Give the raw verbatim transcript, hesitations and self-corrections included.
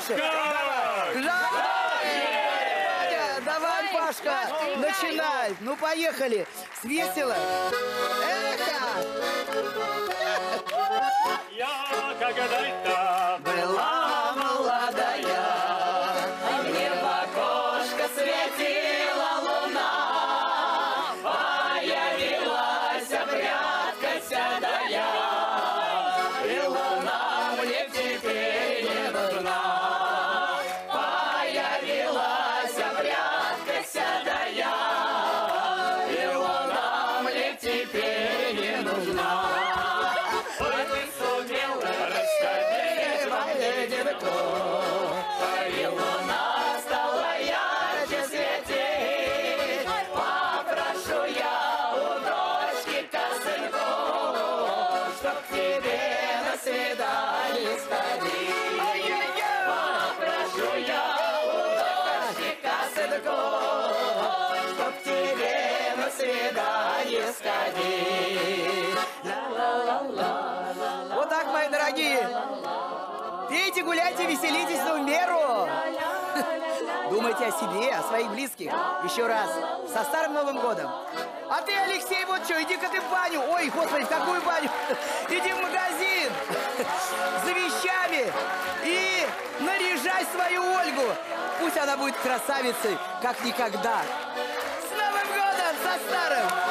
Паша. Давай, давай, Пашка, начинай. Ну, поехали. Весело. Эхо. Я когда-то Была молодая, мне в окошко светила луна, появилась прядка седая, и луна мне теперь не нужна. Появилась прядка седая, и луна мне теперь не нужна. Ой, ты сумел растопить мое детко, и луна стала ярче светить. Попрошу я у дочки косынку, чтоб к тебе на свидание сходить. Попрошу я у дочки косынку, чтоб к тебе на свидание сходить. Вот так, мои дорогие. Пейте, гуляйте, веселитесь, но в меру. Думайте о себе, о своих близких. Еще раз, со Старым Новым годом. А ты, Алексей, вот что, иди-ка ты в баню. Ой, господи, в какую баню? Иди в магазин за вещами и наряжай свою Ольгу. Пусть она будет красавицей, как никогда. С Новым годом, со Старым!